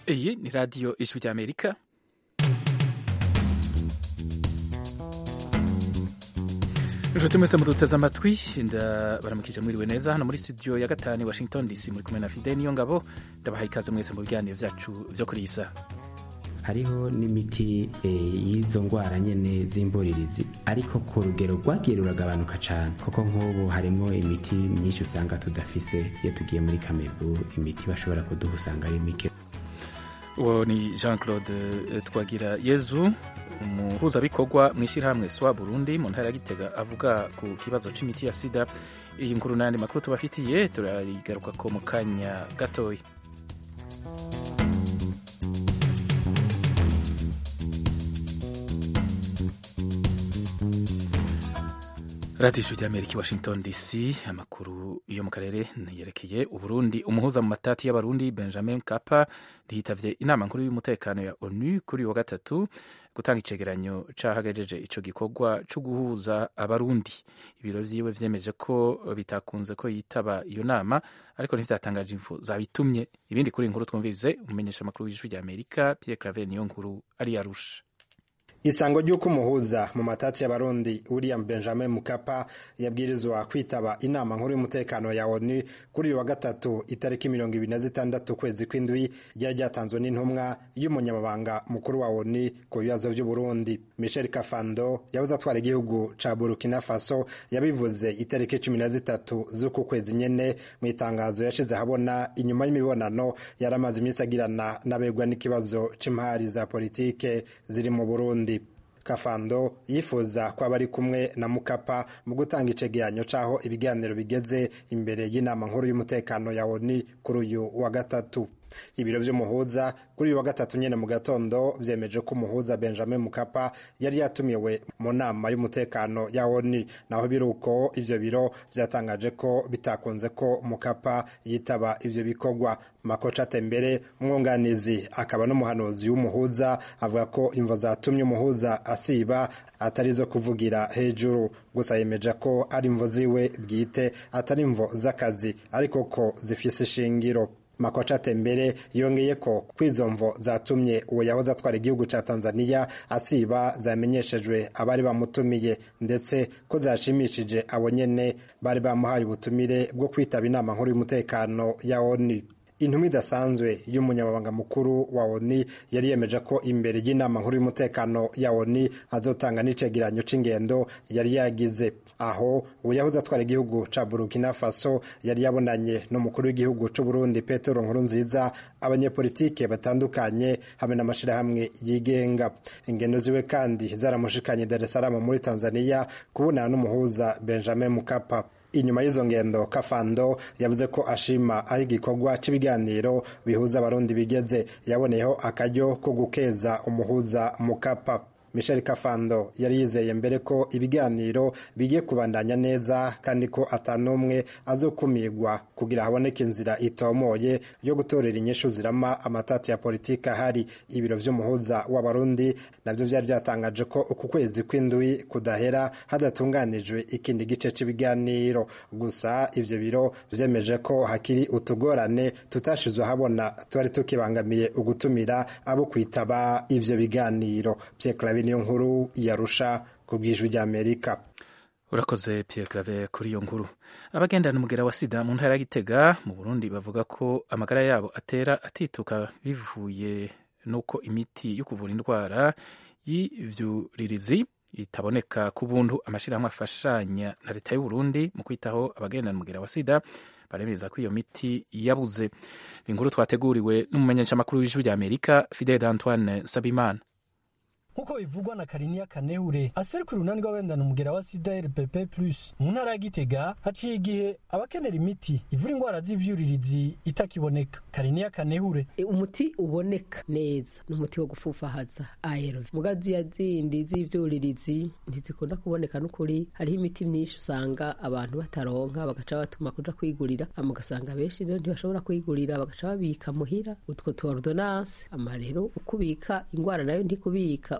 Iyi ni radiyo ijwi ry'Amerika. Nshuti mwese muduteze amatwi, baramukije mwiriwe neza hano muri studio ya gatanu Washington DC, muri kumwe na Fidel Niyongabo. Ndabahaye ikaze mwese mu biganiro vyacu vyo kuri iyi saha. Hariho n'imiti y'izo ngwara nyene z'imboririzi, ariko ku rugero rwagiye ruragabanuka cane, kuko nk'ubu harimo imiti myinshi usanga tudafise. Iyo tugiye muri Kamebu, imiti bashobora kuduha usanga ari mike. Uwo ni Jean-Claude Twagira Yezu, umuhuzabikorwa mw'ishirahamwe SOA Burundi mu ntara ya Gitega, avuga ku kibazo c'imiti ya sida. Iyi nkuru n'ayandi makuru tubafitiye turayigarukako mu kanya gatoya. Radio Ijwi ry'Amerika, Washington DC. Amakuru yo mu karere yerekeye Uburundi. Umuhuza mu matati y'abarundi Benjamin Mkapa ntiyitavye inama nkuru y'umutekano ya ONU kuri wa gatatu gutanga icegeranyo cahagajeje ico gikorwa co guhuza abarundi. Ibiro vyiwe vyemeje ko bitakunze ko yitaba iyo nama, ariko ntivyatangaje info zabitumye. Ibindi kuri inkuru twumvirize umumenyesha amakuru w'Ijwi ry'Amerika Pierre Claver Niyonkuru ari Arusha. Isango ry'uko umuhuza mu matati y'abarundi William Benjamin Mkapa yabwirizwa kwitaba inama nkuru y'umutekano ya ONU kuri uyu wa gatatu itariki 26 kwezi kw'indwi, ryari ryatanzwe n'intumwa y'umunyamabanga mukuru wa ONU ku bibazo vy'Uburundi. Michel Kafando yavuze atwara igihugu ca Burkina Faso yabivuze itariki 13 z'uku kwezi nyene mu itangazo yashize habona inyuma y'imibonano yaramaze iminsi agirana n'abegwa n'ikibazo c'impari za politike ziri mu Burundi. Kafando yifuza ko abari kumwe na Mukapa mu gutanga icegeranyo caho ibiganiro bigeze imbere y'inama nkuru y'umutekano ya ONU kuri uyu wa gatatu. Ibiro vy'umuhuza kuri uyu wa gatatu nyene mu gatondo vyemeje ko umuhuza Benjamin Mkapa yari yatumiwe mu nama y'umutekano ya ONU, naho biruko ivyo biro vyatangaje ko bitakunze ko Mkapa yitaba ivyo bikorwa. Makocha Tembere, umwunganizi akaba n'umuhanuzi w'umuhuza, avuga ko imvo zatumye umuhuza asiba atarizo kuvugira hejuru, gusa yemeje ko ari imvo ziwe bwite atari imvo z'akazi, ariko ko zifise ishingiro. Makocha Tembere yongeye ko kwizo mvo zatumye uwo yahoze atwara igihugu ca Tanzania asiba zamenyeshejwe abari bamutumiye, ndetse ko zashimishije abo nyene bari bamuhaye ubutumire bwo kwitaba inama nkuru y'umutekano ya ONU. Intumwa idasanzwe y'umunyamabanga mukuru wa ONU yari yemeje ko imbere y'inama nkuru y'umutekano ya ONU azotanga n'icegeranyo c'ingendo yari yagize. Aho uyahoze atwara igihugu ca Burkina Faso yari yabonanye n'umukuru w'igihugu c'u Burundi Petero Nkurunziza, abanyepolitike batandukanye hamwe n'amashirahamwe yigenga. Ingendo ziwe kandi zaramushikanye Dar es Salaam muri Tanzania kubonana n'umuhuza Benjamin Mkapa. Inyuma y'izo ngendo, Kafando yavuze ko ashima aho igikorwa cy'ibiganiro bihuza abarundi bigeze, yaboneyeho akaryo ko gukeza umuhuza Mkapa. Michel Kafando yari yizeye mbere ko ibiganiro bigiye kubandanya neza, kandi ko atanumwe azokumirwa kugira haboneke inzira itomoye yo gutorera inyishu zirama amatati ya politika ahari. Ibiro vy'umuhuza w'abarundi navyo vyari vyatangaje ko uku kwezi kw'indwi kudahera hadatunganijwe ikindi gice c'ibiganiro. Gusa ivyo biro vyemeje ko hakiri utugorane tutashizwe habona twari tukibangamiye ugutumira abo kwitaba ivyo biganiro. Niyo nkuru yarusha ku bw'Ijwi ry'Amerika. Urakoze Pierre Claver kuri iyo nkuru. Abagendana umugera wa sida mu ntara ya Gitega mu Burundi bavuga ko amagara yabo atera atituka bivuye nuko imiti yo kuvura indwara y'ivyuririzi itaboneka ku buntu. Amashirahamwe afashanya na leta y'u Burundi mu kwitaho abagendana umugera wa sida baremeza ko iyo miti yabuze. Inkuru twateguriwe n'umumenyeshamakuru w'Ijwi ry'Amerika Fidel Antoine Sabimana. Nkuko bivugwa na Kariniya Kanehure, aserukira urunani rw'abagendana umugera wa sida RPP+ mu ntara ya Gitega, haciye igihe abakenera imiti ivura indwara z'ivyuririzi itakiboneka. Kariniya Kanehure: umuti uboneka neza n'umuti wo gufufahaza ARV, mugazi ya zindi z'ivyuririzi ntizikunda kuboneka n'ukuri. Hariho imiti myinshi usanga abantu bataronka, bagaca batuma kuja kwigurira, amugasanga benshi rero ntibashobora kwigurira, bagaca babika muhira utwo ordonnance. Amarero ukubika ingwara nayo ntikubika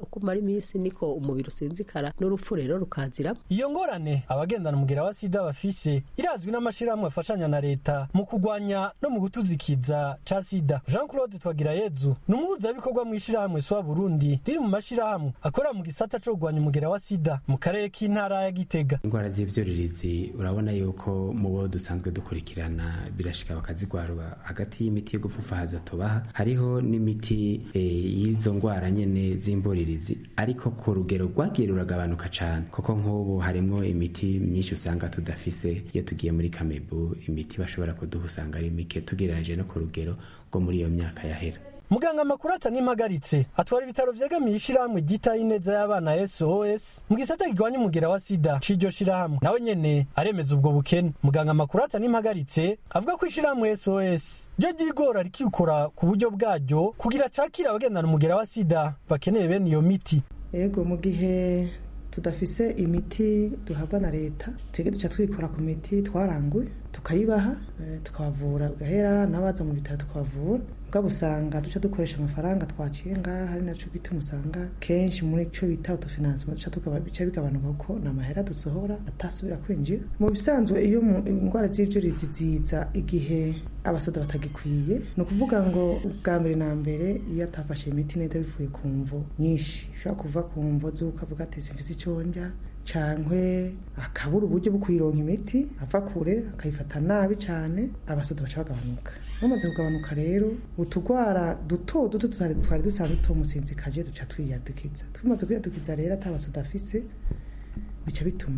uko umara iminsi niko umubiri usinzikara n'urupfu rero rukazira. Iyo ngorane abagendana umugera wa sida bafise irazwi n'amashirahamwe afashanya na leta mu kugwanya no mu gutuzikiza ca sida. Jean Claude Twagirayezu ni umuhuzabikorwa mw'ishirahamwe SOA Burundi riri mu mashirahamwe akora mu gisata co kugwanya umugera wa sida mu karere k'intara ya Gitega. Ingwara z'ivyuririzi urabona yuko mu bo dusanzwe dukurikirana birashika bakazigwarwa hagati y'imiti yo gupfufahaza tubaha hariho n'imiti y'izo ngwara nyene z'imboririzi ariko ku rugero rwagiye ruragabanuka cane kuko nk'ubu harimwo imiti myinshi usanga tudafise iyo tugiye muri Kamebu imiti bashobora kuduha usanga ari mike tugereranije no ku rugero rwo muri iyo myaka yahera. Muganga Makurata Nimpagaritse atwara ibitaro vyegamiye ishirahamwe ryitaye ineza y'abana SOS mu gisata kigwanya umugera wa sida c'iryo shirahamwe nawe nyene aremeza ubwo bukene. Muganga Makurata Nimpagaritse avuga ko ishirahamwe SOS ryo ryigora rikikora ku buryo bwaryo kugira cakira abagendana umugera wa sida bakeneye bene iyo miti. Ego mu gihe tudafise imiti duhabwa na leta twege duca twikora ku miti twaranguye tukayibaha tukabavura gahera n'abaza mu bitaro tukabavura mugabo usanga duca dukoresha amafaranga twaciye ngaha hari naco gituma usanga kenshi muri ico bita autofinancement duca bica bigabanuka kuko n'amahera dusohora atasubira kwinjira. Mu bisanzwe iyo ingwara z'ivyuririzi ziza igihe abasoda batagikwiye ni ukuvuga ngo ubwa mbere na mbere iyo atafashe imiti neza bivuye ku mvo nyinshi ushobora kuva ku mvo z'uko avuga ati simfise ico ndya cankwe akabura uburyo bwo kuyironka imiti ava kure akayifata nabi cane abasoda baca bagabanuka. Bamaze kugabanuka rero utugwara duto duto twari dusanzwe tumusinzikaje duca twiyadukiza. Tumaze kwiyadukiza rero atabasoda afise bica bituma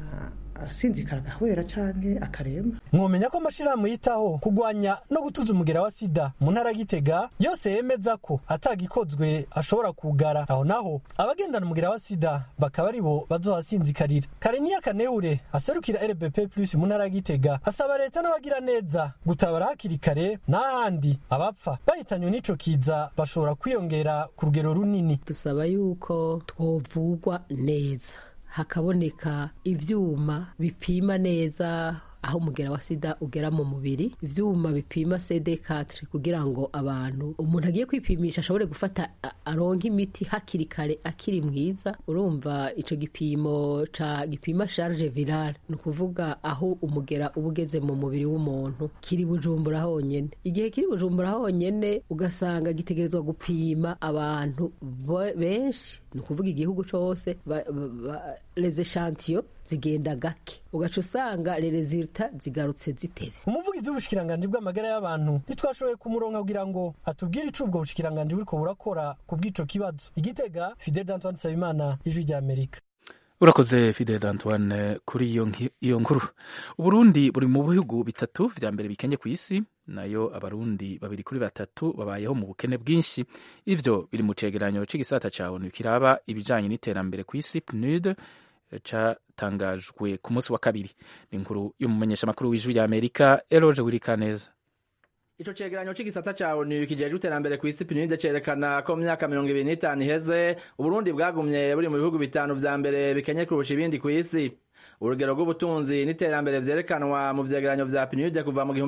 asinzikara gahwera canke akaremba. Mwomenya ko amashirahamwe yitaho kugwanya no gutuza umugera wa sida mu ntara Gitega yose yemeza ko atagikozwe ashobora kugara. Aho naho abagendana umugera wa sida bakaba aribo bazohasinzikarira. Karenia Kanehure aserukira RBP Plus mu ntara Gitega asaba leta n'abagira neza gutabara hakiri kare n'ahandi abapfa bahitanywe n'ico kiza bashobora kwiyongera ku rugero runini. Dusaba yuko twovugwa neza hakaboneka ivyuma bipima neza aho umugera wa sida ugera mu mubiri, ivyuma bipima CD4 kugira ngo abantu umuntu agiye kwipimisha ashobore gufata aronka imiti hakiri kare akiri mwiza. Urumva ico gipima charge virale no kuvuga aho umugera ubugeze mu mubiri w'umuntu kiri Bujumbura honyene. Igihe kiri Bujumbura honyene ugasanga gitegerezwa gupima abantu benshi no kuvuga igihugu cose les échantillons zigenda gake ugaca usanga resultat zigarutse zitevye. Umuvugizi w'ubushikiranganje bw'amagara y'abantu ntitwashoboye kumuronka kugira ngo atubwire ico ubwo bushikiranganje buriko burakora ku bw'ico kibazo. Igitega, Fidel Antoine Nsabimana, Ijwi ry'Amerika. Urakoze Fidel Antoine kuri iyo nkuru. Uburundi buri mu bihugu bitatu vya mbere bikenye ku isi, nayo abarundi 2 kuri 3 babayeho mu bukene bwinshi. Ivyo biri mu cegeranyo c'igisata ca ONU kiraba ibijanye n'iterambere ku isi PNUD catangajwe ku munsi wa kabiri. Ni inkuru y'umumenyesha makuru w'Ijwi ry'Amerika Eloge Wirikaneza. Ico cegeranyo c'igisata ca ONU kijejwe iterambere kw'isi PNUD cerekana ko mu myaka 25 iheze Uburundi bwagumye buri mu bihugu 5 vya mbere bikenye kurusha ibindi kw'isi. Urugero rw'ubutunzi n'iterambere vyerekanwa mu vyegeranyo vya PNUD kuva mu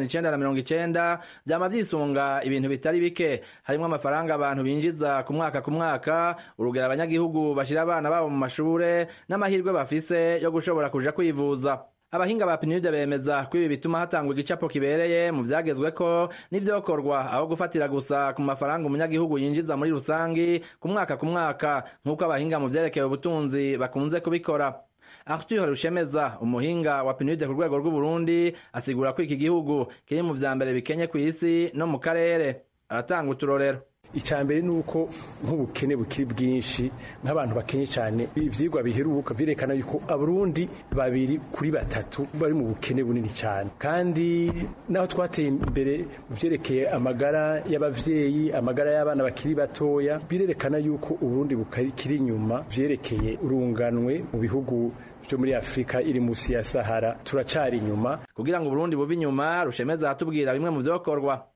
1990 vyama vyisunga ibintu bitari bike, harimwo amafaranga abantu binjiza ku mwaka, urugero abanyagihugu bashira abana babo mu mashure n'amahirwe bafise yo gushobora kuja kwivuza. Abahinga ba PNUD bemeza ko ibi bituma hatangwa igicapo kibereye mu vyagezweko n'ivyokorwa aho gufatira gusa ku mafaranga umunyagihugu yinjiza muri rusangi ku mwaka nk'uko abahinga mu vyerekeye ubutunzi bakunze kubikora. Arthur Rushemeza umuhinga wa PNUD ku rwego rw'Uburundi asigura ko iki gihugu kiri mu vya mbere bikenye ku isi no mu karere. Aratanga uturorero. Icambere nuko nk'ubukene bukiri bwinshi nk'abantu bakenye cyane. Ivyigwa biheruka birekana yuko abarundi 2 kuri 3 bari mu bukene bunini cyane, kandi naho twateye imbere vyerekeye amagara y'abavyeyi, amagara y'abana bakiri batoya, birerekana yuko Uburundi bukiri inyuma vyerekeye urunganwe mu bihugu byo muri Afrika iri musi ya Sahara. Turacari inyuma. Kugira ngo Burundi buve inyuma, Rushemeza atubwira bimwe mu vyokorwa.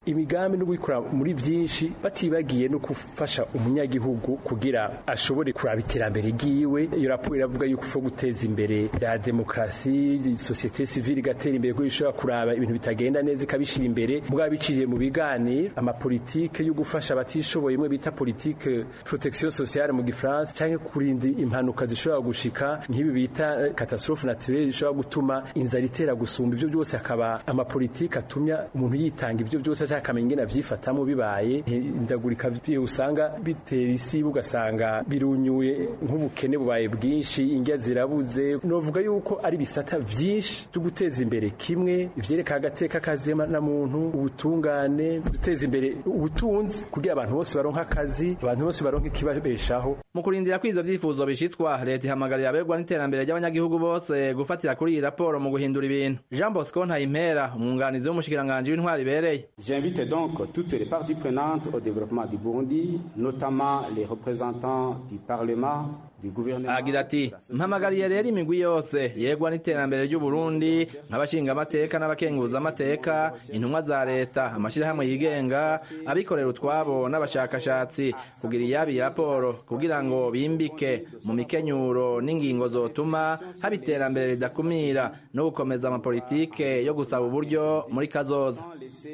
imigambi no gukora muri byinshi batibagiye no gufasha umunyagihugu kugira ashobore kuraba iterambere giwe. Iyo raporo iravuga yuko ufo guteza imbere ya demokrasi, societe civile gatera imbere ko ishobora kuraba ibintu bitagenda neza ikabishira imbere mugabo biciye mu biganiro amapolitike yo gufasha abatishoboye mwe bita politique protection sociale mu Gifaransa canke kurinda impanuka zishobora gushika nk'ibi bita catastrophe naturelle zishobora gutuma inzara itera gusumba. Ivyo byose akaba amapolitike atumya umuntu yitanga ivyo byose akamenya ingene avyifatamo bibaye indagurika usanga bitera isi ugasanga birunyuye nk'ubukene bubaye bwinshi ingya zirabuze. Novuga yuko ari bisata vyinshi byo guteza imbere kimwe ivyereka agateka kazema na muntu ubutungane guteza imbere ubutunzi kugira abantu bose baronka akazi abantu bose baronka ikibabeshaho. Mu kurindira ko ivyo vyifuzo bishitswa leta ihamagarira abegwa n'iterambere ry'abanyagihugu bose gufatira kuri iyi raporo mu guhindura ibintu. Jean Bosco Ntayimpera umwunganizi w'umushikiranganje w'intwari ibereye. J'invite donc toutes les parties prenantes au développement du Burundi, notamment les représentants du Parlement, du gouvernement. Agira ati mpamagariye rero imigwi yose yegwa n'iterambere ry'u Burundi nk'abashinga amateka n'abakenguza amateka intumwa za leta amashirahamwe yigenga abikorera utwabo n'abashakashatsi kugira iyabi raporo kugira ngo bimbike mu mikenyuro n'ingingo zotuma haba iterambere ridakumira no gukomeza amapolitike yo gusaba uburyo muri kazoza.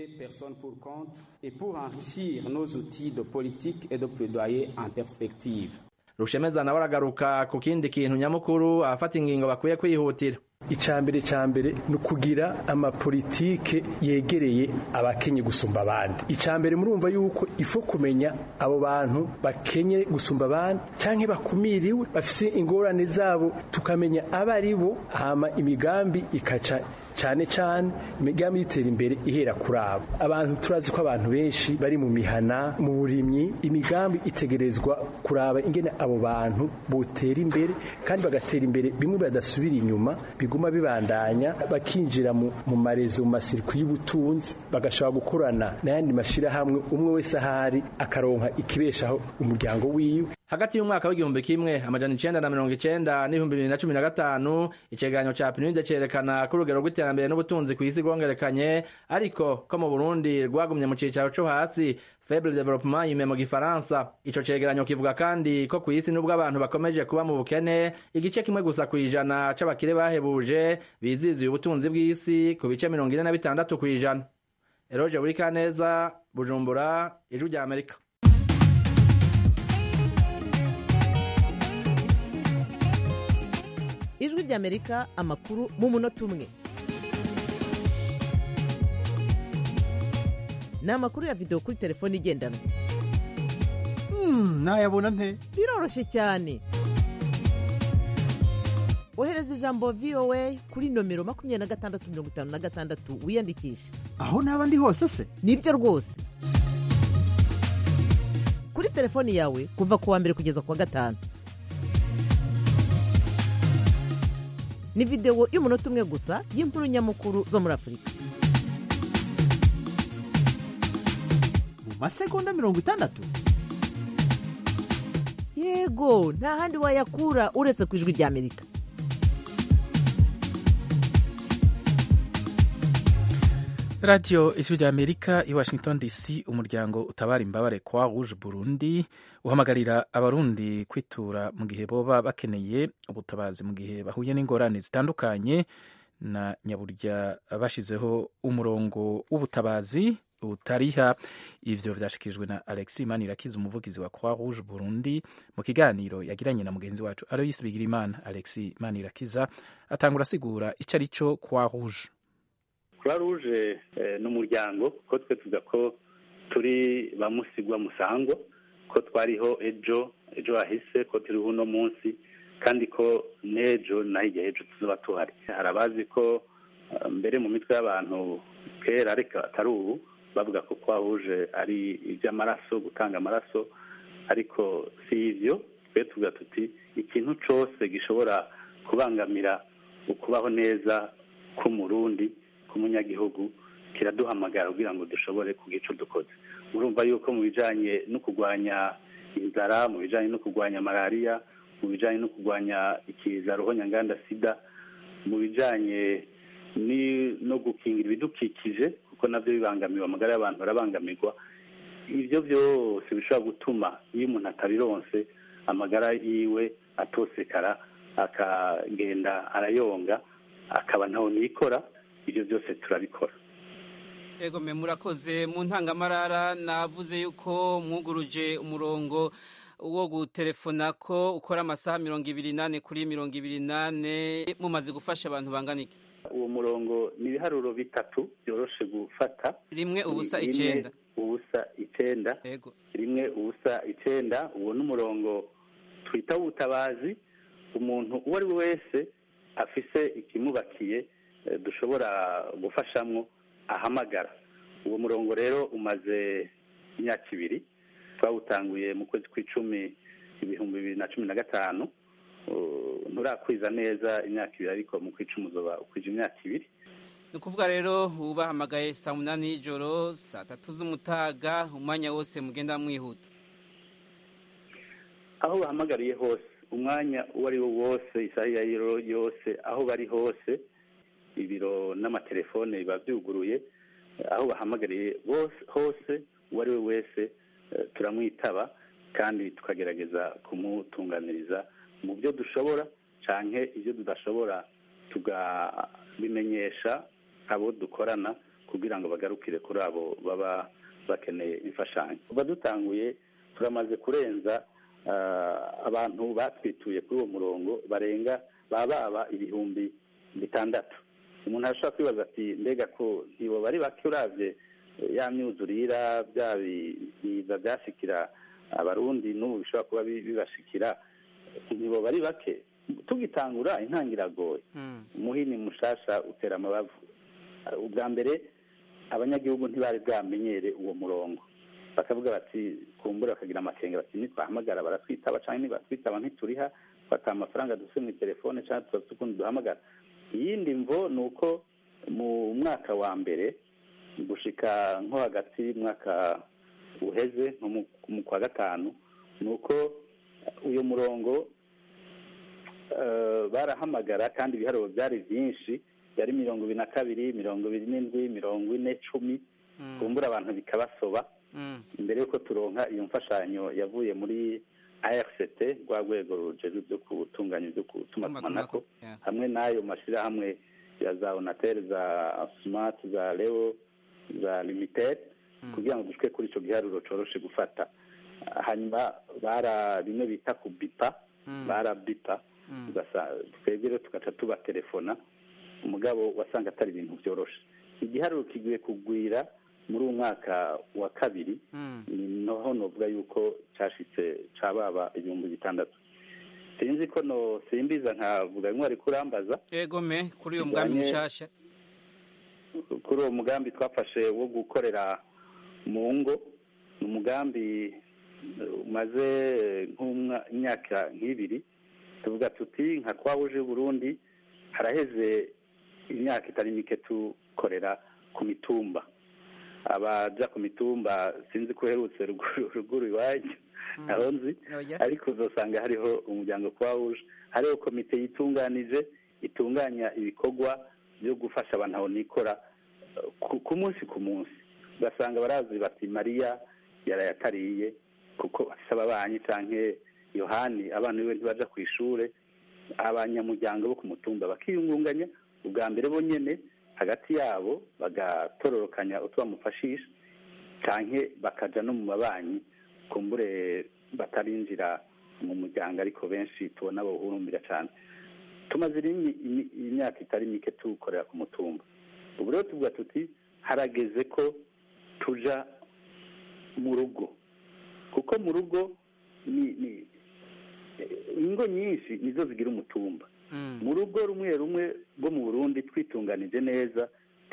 Et pour enrichir nos outils de politique et de plaidoyer en perspective. Rushemeza nawe aragaruka ku kindi kintu nyamukuru afata ingingo bakwiye kwihutira. Icambere nukugira amapolitike yegereye abakenye gusumba abandi. Icambere murumva yuko ifo kumenya abo bantu bakenye gusumba abandi canke bakumiriwe bafise ingorane zabo tukamenya abaribo hama imigambi ikaca cane imigambi yitera imbere ihera kurabo. Abantu turazi ko abantu benshi bari mu mihana mu burimyi imigambi itegerezwa kuraba ingene abo bantu botera imbere kandi bagatera imbere bimwe badasubira inyuma biguma bibandanya bakinjira mu marezo mu masirikwi y'ubutunzi bagashobora gukorana n'ayandi mashira hamwe umwe wese ahari akaronka ikibeshaho umuryango wiwe. Hagati y'umwaka w'igihumbi kimwe amajana 1990 n'ibihumbi 2015 icegeranyo ca PNUD cerekana ko urugero rw'iterambere n'ubutunzi kw'isi rwongerekanye ariko ko mu Burundi rwagumye mu cicaro co hasi faible développement yime mu Gifaransa. Ico cegeranyo kivuga kandi ko kw'isi nubwo abantu bakomeje kuba mu bukene igice kimwe gusa kwijana c'abakire bahebuje biziziye ubutunzi bw'isi ku bice 46 kwijana. Eroje Burikaneza, Bujumbura, Ijwi rya Amerika. Ijwi ry'Amerika amakuru mu munota umwe. Ni amakuru ya video kuri telefone igendanwa. Nayabona nte? Biroroshye cyane. Ohereza ijambo VOA kuri nomero 2656 wiyandikisha. Aho naba ndi hose se? Nibyo rwose. Kuri telefone yawe kuva kuwa mbere kugeza kuwa gatanu. Ni video y'umunota umwe gusa y'inkuru nyamukuru zo muri Afrika. Mu masegonda 60? Yego, nta handi wayakura uretse ku Ijwi ry'Amerika. Radio Ijwi ry'Amerika i Washington DC. Umuryango utabara imbabare kwa Rouge Burundi uhamagarira abarundi kwitura mu gihe boba bakeneye ubutabazi mu gihe bahuye n'ingorane zitandukanye na nyaburya bashizeho umurongo w'ubutabazi utariha. Ivyo vyashikirijwe na Alexis Manirakiza umuvugizi wa Croix Rouge Burundi mu kiganiro yagiranye na mugenzi wacu Alois Bigirimana. Alexis Manirakiza atangura asigura ico arico Croix Rouge. Croix Rouge n'umuryango ko twe tuvuga ko turi bamusigwa musango ko twariho ejo hahise ko turi uno munsi kandi ko nejo nahijya ejo tuzoba tuhari. Harabazi ko mbere mu mitwe y'abantu kera ariko atari ubu bavuga ko Croix Rouge ari iby'amaraso gutanga amaraso ariko si ivyo. Twe tuvuga tuti ikintu cose gishobora kubangamira ukubaho neza k'umurundi k'umunyagihugu kiraduhamagara kugira ngo dushobore kugica dukoze. Murumva yuko mu bijanye no kugwanya inzara, mu bijanye no kugwanya malaria, mu bijanye no kugwanya ikiza ruhonyanganda sida, mu bijanye no gukingira ibidukikije kuko nabyo bibangamiwe, amagara y'abantu arabangamirwa. Ibyo byose bishobora gutuma iyo umuntu atabironse amagara yiwe atosekara, akagenda arayonga, akaba ntaho nikora. Ibyo byose turabikora. Ego murakoze. Mu ntangamarara navuze yuko mwuguruje umurongo wo gutelefona ko ukora amasaha 28 kuri 28, mumaze gufasha abantu bangana iki? Uwo murongo ni ibiharuro bitatu byoroshe gufata. Rimwe ubusa 9. Ubusa 9. Ego. Rimwe ubusa 9. Uwo n'umurongo twita ubutabazi. Umuntu uwo ari we wese afise ikimubakiye dushobora gufashamwo ahamagara. Uwo murongo rero umaze imyaka 2, twawutanguye mu kwezi kw'icumi 2015. Nturakwiza neza imyaka 2, ariko mu kw'icumi uzoba ukwije imyaka 2. Ni ukuvuga rero ubahamagaye saa 8 y'ijoro, saa 3 z'umutaga, umwanya wose mugenda mwihuta. Aho bahamagariye hose, umwanya uwo ari wo wose, isaha yose, aho bari hose, ibiro n'amatelefone biba byuguruye. Aho bahamagariye hose, uwo ari we wese turamwitaba, kandi tukagerageza kumutunganiriza mu byo dushobora, canke ibyo tudashobora tugabimenyesha abo dukorana kugira ngo bagarukire kuri abo baba bakeneye imfashanyo. Kuva dutanguye turamaze kurenza abantu batwituye kuri uwo murongo barenga baba 6,000. Umuntu arashobora kwibaza ati mbega ko ntibo bari bake uravye ya myuzurira bya biza byashikira abarundi n'ubu bishobora kuba bibashikira, ntibo bari bake. Tugitangura intangiragoye, umuhini mushasha utera amabavu. Ubwa mbere abanyagihugu ntibari bwamenyere uwo murongo, bakavuga bati kumbura bakagira amakenga bati nitwahamagara baratwitaba canke nibatwitaba ntituriha, bata amafaranga dufite mu telefone canke tudafite ukundi duhamagara. Iyindi mvo ni uko mu mwaka wa mbere gushika nko hagati y'umwaka uheze nko mu kwa gatanu, ni uko uyu murongo barahamagara kandi ibiharuro byari byinshi, yari 22, 27, 40, 10, kumbura abantu bikabasoba. Imbere yuko turonka iyo mfashanyo yavuye muri ARCT, rwa rwego rujejwe byo gutunganya ibyo gutumatumanako, hamwe n'ayo mashirahamwe ya za Onatel, za Smart, za Leo, za Limited, kugira ngo dushike kuri ico giharuro coroshe gufata. Hanyuma bara bimwe bita ku bipa, bara bipa, twebwe tugaca tuba telefona, umugabo wasanga atari ibintu byoroshe. Igiharuro kigiye kugwira muri uwo mwaka wa kabiri, noho novuga yuko cashitse cababa 6,000. Sinzi ko no simbiza nkavuga ngo ari kurambaza. Ego kuri uyo mugambi mushasha. Kuri uwo mugambi twafashe wo gukorera mu ngo, umugambi umaze nk'imyaka 2. Tuvuga tuti nka twabuje Burundi haraheze imyaka itari mike tukorera ku mitumba. Abaja ku mitumba sinzi ko herutse ruguru iwacu naho nzi, ariko uzosanga hariho umuryango kwawuje, hariho komite yitunganije itunganya ibikorwa byo gufasha abantu aho nikora ku munsi ku munsi. Ugasanga barazi bati Mariya yarayatariye kuko afise ababanyi, canke Yohani abana biwe ntibaja ku ishure. Abanyamuryango bo ku mutumba bakiyungunganya ubwa mbere bonyene hagati yabo, bagatororokanya utwo bamufashisha, canke bakaja no mu mabanyi kumbure batarinjira mu muryango, ariko benshi tubona bo urumbira cane. Tumaze imyaka itari mike tukorera ku mutumba. Ubu rero tuvuga tuti harageze ko tuja mu rugo, kuko mu rugo ni ingo nyinshi nizo zigira umutumba. Mu rugo rumwe rumwe rwo mu Burundi twitunganije neza,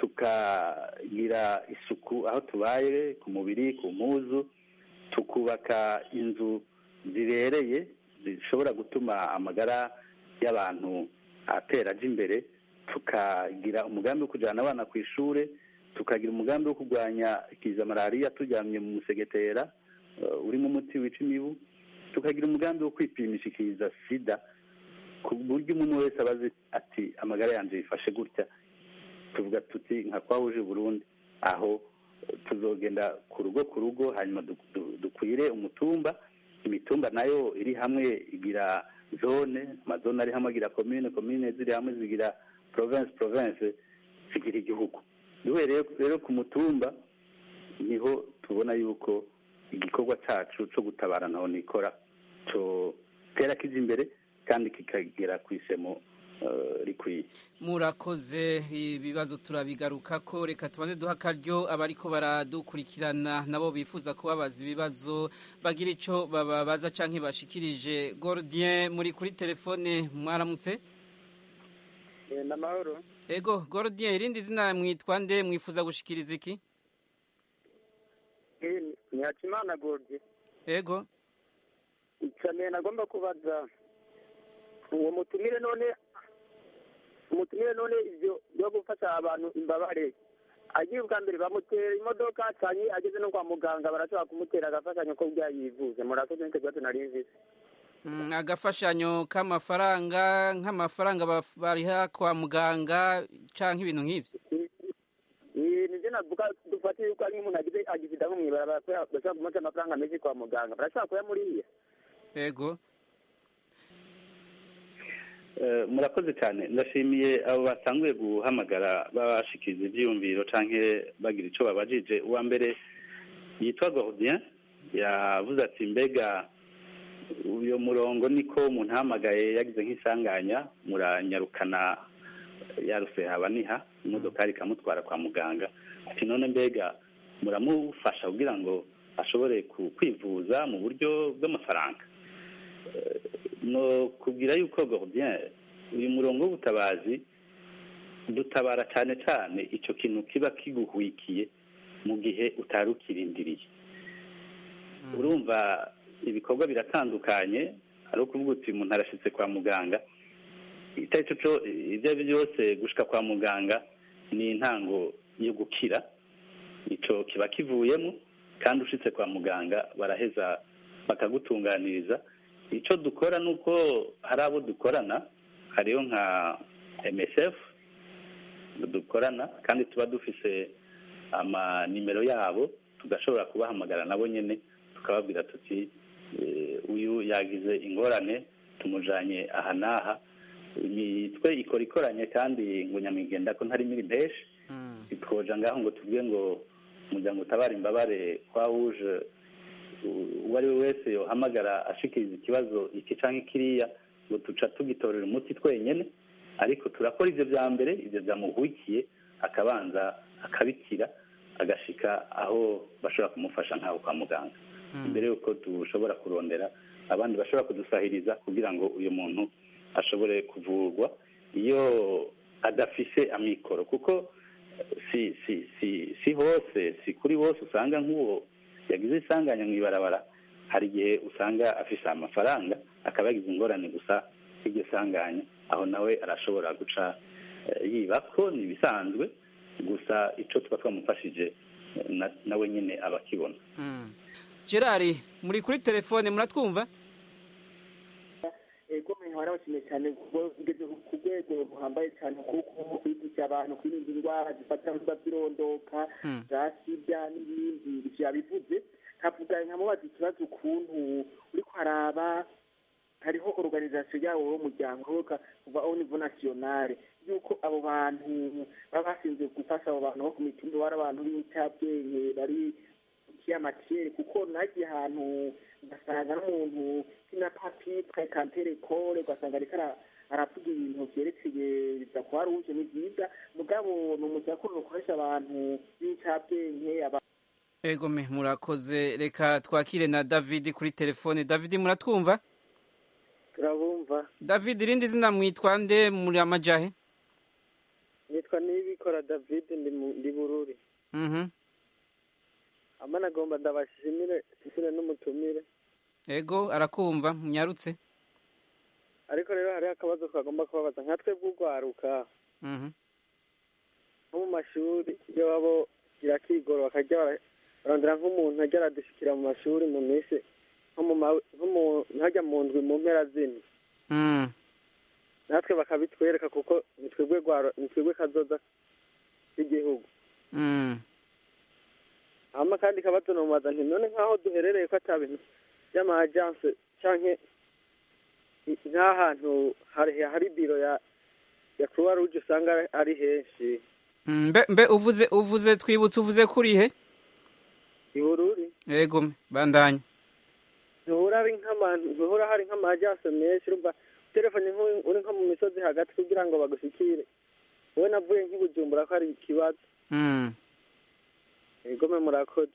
tukagira isuku aho tubaye, ku mubiri, ku mpuzu, tukubaka inzu zibereye zishobora gutuma amagara y'abantu atera aje imbere, tukagira umugambi wo kujyana abana ku ishure, tukagira umugambi wo kurwanya ikiza malariya turyamye mu musegetera urimo umuti wica imibu, tukagira umugambi wo kwipimisha ikiza sida, ku buryo umuntu wese abazi ati amagara yanjye yifashe gutya. Tuvuga tuti nka twahuje Burundi aho tuzogenda ku rugo hanyuma dukwire umutumba. Imitumba nayo iri hamwe igira zone, amazone ari hamwe agira komine ziri hamwe zigira province zigira igihugu. Duhereye rero ku mutumba niho tubona yuko igikorwa cyacu cyo gutabara naho nikora cyo tera kije imbere kandi kikagera ku isemo rikwiye. Murakoze, ibibazo turabigaruka ko, reka tubanze duha akaryo abariko baradukurikirana nabo bifuza kubabaza ibibazo bagira ico bababaza canke bashikirije. Gordien muri kuri telefone, mwaramutse? Namahoro. Ego Gordien, irindi zina mwitwa nde, mwifuza gushikiriza iki? Ni Hakimana Gordien. Ego. Icane nagomba kubaza uwo mutumire none ivyo byo gufasha abantu imbabare agiye ubwa mbere bamutera imodoka cyane ageze no kwa muganga barashobora kumutera agafashanyo ko byayivuze. Murakoze n'icyo gato narinvise. Agafashanyo k'amafaranga nk'amafaranga bariha kwa muganga canke ibintu nk'ivyo. Nivyo navuga, dufate yuko ari umuntu agize agifita nko mw'ibarabara bashobora kumuca amafaranga menshi kwa muganga barashobora kuyamuriye. Ego. Murakoze cyane, ndashimiye abo batanguye guhamagara babashikiriza ivyiyumviro canke bagira ico babajije. Uwa mbere yitwa Gordien yavuze ati mbega uyo murongo niko umuntu ahamagaye yagize nk'isanganya muranyarukana yaruse habaniha imodoka ikamutwara kwa muganga, ati none mbega muramufasha kugira ngo ashobore kwivuza mu buryo bw'amafaranga? No kubwira yuko Gordien uyu murongo w'ubutabazi dutabara cyane cyane icyo kintu kiba kiguhwikiye mu gihe utari ukirindiriye. Urumva ibikorwa biratandukanye, ari ukuvuga uti umuntu arashitse kwa muganga, ibyo ari byose gushika kwa muganga ni intango yo gukira, icyo kiba kivuyemo, kandi ushitse kwa muganga baraheza bakagutunganiriza. Icyo dukora ni uko hari abo dukorana, hariyo nka MSF dukorana kandi tuba dufise amanimero yabo, tugashobora kubahamagara nabo nyene tukababwira tuti uyu yagize ingorane tumujanye aha n'aha. Imitwe ikora ikoranye kandi ngo nyamwigenda ko ntari miri benshi twoja ngaho ngo tuvuge ngo umuryango utabara imbabare twahuje uwo ari we wese yohamagara ashikiriza ikibazo iki canke kiriya ngo tuca tugitorera umuti twenyene, ariko turakora ivyo vya mbere, ivyo vyamuhwikiye akabanza akabikira agashika aho bashobora kumufasha nk'aho kwa muganga, imbere yuko dushobora kurondera abandi bashobora kudusahiriza kugira ngo uyu muntu ashobore kuvurwa iyo adafise amikoro, kuko si hose, si kuri bose usanga nk'uwo yagize isanganya mw'ibarabara, hari igihe usanga afise amafaranga akaba yagize ingorane gusa iryo sanganya, aho nawe arashobora guca yibako, ni ibisanzwe gusa ico tuba twamufashije nawe nyine abakibona. Gerard muri kuri telefone, muratwumva? Ego mwarabashimiye cyane kuko ugeze ku rwego ruhambaye cyane kuko kwigisha abantu kwirinda indwara zifata nk'ibyirondoka za sida n'ibindi byabivuze. Kavuga nkamubaza ikibazo ukuntu uri kwaraba hariho organisation yawo w'umuryango kuva au niveau national yuko abo bantu baba basinze gufasha abo bantu bo ku mitumba bari abantu b'icyabwenge bari kiyamatiyeri, kuko nagiye ahantu ngasanga n'umuntu kina papi prekantere kore ugasanga ariko aravuga ibintu vyerekeye biza kwa ruje ni byiza, mugabo ni umujakuru ukoresha abantu b'icyabwenge. Ego murakoze, reka twakire na David kuri telefone. David muratwumva? Turabumva. David irindi zina mwitwa nde, muri amajahe? Nitwa Nibikora David, ndi Bururi. Amana gomba ndabashimire sisire n'umutumire. Ego arakumva, munyarutse. Ariko rero hari akabazo kagomba kubabaza nkatwe bw'ugwaruka. Mu mashuri iyo babo irakigoro bakajya barondera nk'umuntu ajya aradushikira mu mashuri mu minsi ntajya mu ndwi mu mpera zine, natwe bakabitwereka kuko nitwebwe kazoza k'igihugu. hama kandi kabazo nomubaza nti none nk'aho duherereye ko ata bintu by'ama-agence canke nk'ahantu hari biro ya Croix Rouge usanga ari henshi. Mbe uvuze twibutse uvuze kuri he? Ibururi. Yego bandanya. Nuhura hari nk'ama-agence menshi urumva telefone uri nko mu misozi hagati kugira ngo bagushikire. Wowe navuye nk'ibujumbura ko ari ikibazo. Yego murakoze.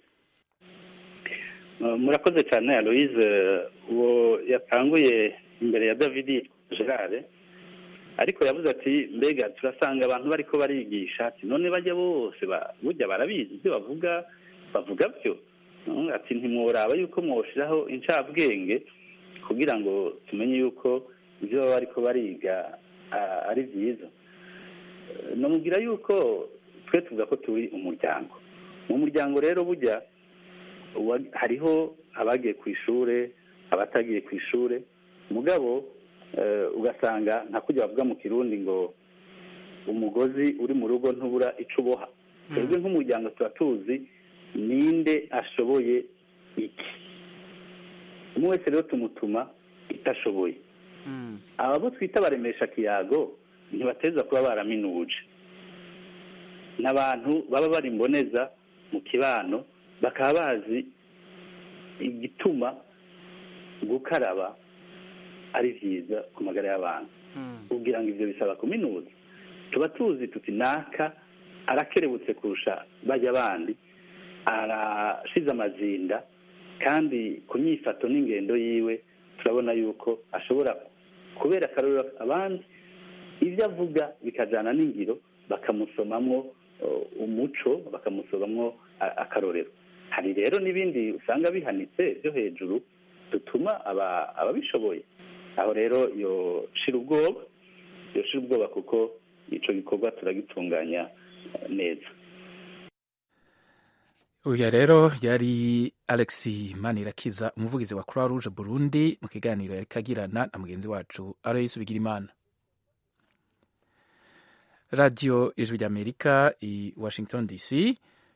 Murakoze cyane Aloise, uwo yatanguye imbere ya David Gerard, ariko yavuze ati mbega turasanga abantu bariko barigisha ati none bajya bose burya barabizi ibyo bavuga byo, ati ntimworaba yuko mwoshiraho incabwenge kugira ngo tumenye yuko ibyo baba bariko bariga ari byiza. Nomubwira yuko twe tuvuga ko turi umuryango, mu muryango rero burya hariho abagiye ku ishure abatagiye ku ishure, mugabo ugasanga nta kujya bavuga mu kirundi ngo umugozi uri mu rugo ntubura ico uboha. Twebwe nk'umuryango tuba tuzi ninde ashoboye iki, umwe wese rero tumutuma itashoboye. Abo twita baremesha kiyago ntibateza kuba baraminuje, n'abantu baba bari imboneza mu kibano bakaba bazi igituma gukaraba ari byiza ku magara y'abantu. Ubwira ngo ibyo bisaba kuminuza, tuba tuzi tuti naka arakerebutse kurusha bajya abandi, arashize amazinda, kandi ku myifato n'ingendo yiwe turabona yuko ashobora kubera akarorero abandi, ibyo avuga bikajyana n'ingiro, bakamusomamwo umuco, bakamusomamwo akarorero. Hari rero n'ibindi usanga bihanitse byo hejuru dutuma ababishoboye, aho rero yoshira ubwoba kuko ico gikorwa turagitunganya neza. Uyu rero yari Alex Manirakiza, umuvugizi wa Croix Rouge Burundi, mu kiganiro yari kagirana na mugenzi wacu Aloys Bigirimana. Radio Ijwi ry'Amerika i Washington DC.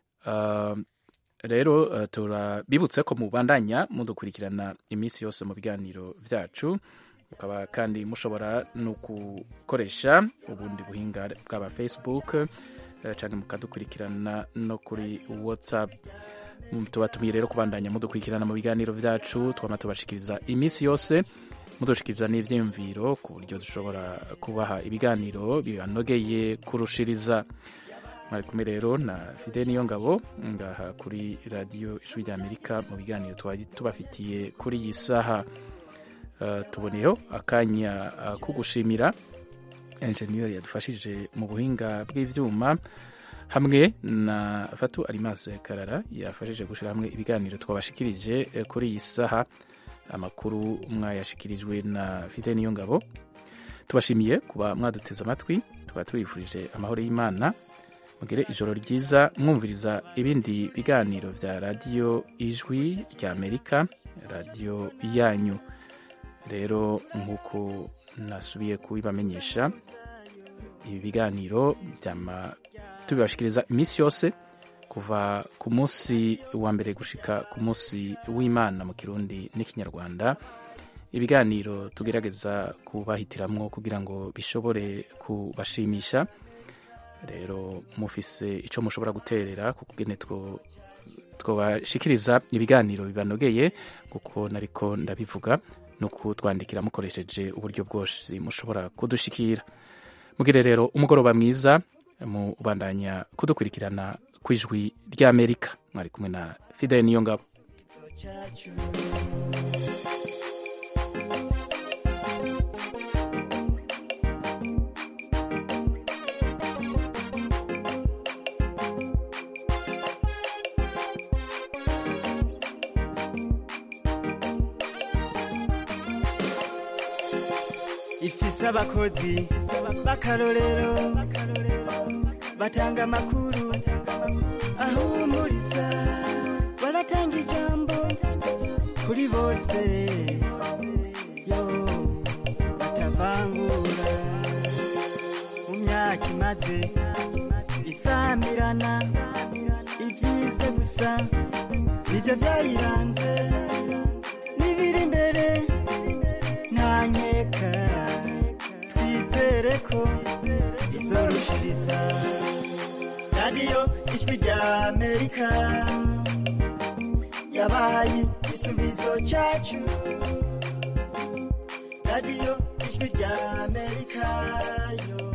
Rero turabibutse ko mubandanya mudukurikirana iminsi yose mu biganiro vyacu, mukaba kandi mushobora no gukoresha ubundi buhinga bw'aba Facebook cyane mukadukurikirana no kuri WhatsApp. Tubatumiye rero kubandanya mudukurikirana mu biganiro vyacu, twama tubashikiriza iminsi yose, mudushikiriza n'ivyiyumviro ku buryo dushobora kubaha ibiganiro bibanogeye kurushiriza. Mwari kumwe rero na Fidel Niyongabo ngaha kuri Radio Ijwi ry'Amerika mu biganiro twari tubafitiye kuri iyi saha. Tuboneyeho akanya ko gushimira engineer yadufashije mu buhinga bw'ivyuma, hamwe na Fatu Alimase Karara yafashije gushira hamwe ibiganiro twabashikirije kuri iyi saha. Amakuru mwayashikirijwe na Fidel Niyongabo. Tubashimiye kuba mwaduteze amatwi, tukaba tubifurije amahoro y'Imana. Mugire ijoro ryiza mwumviriza ibindi biganiro vya Radio Ijwi ry'Amerika, radio yanyu. Rero nk'uko nasubiye kubibamenyesha, ibi biganiro tubibashikiriza iminsi yose kuva ku munsi wa mbere gushika ku munsi w'Imana mu Kirundi n'Ikinyarwanda. Ibiganiro tugerageza kubahitiramwo kugira ngo bishobore kubashimisha. Rero mufise ico mushobora guterera kukugene twobashikiriza ibiganiro bibanogeye, kuko nariko ndabivuga no kutwandikira mukoresheje uburyo bwose mushobora kudushikira. Mugire rero umugoroba mwiza, mu bandanya kudukurikirana kw'Ijwi ry'Amerika. Mwari kumwe na Fidel Niyongabo. Ifise abakozi b'akarorero batanga amakuru ahumuriza, baratanga ijambo kuri bose, yo batavangura. Mu myaka imaze isamirana ibyiza gusa nibyo byayiranze n'ibiri imbere nta nkeka twizere ko izorushiriza radiyo ijwi rya amerika yabaye igisubizo cyacu radiyo ijwi rya amerika yo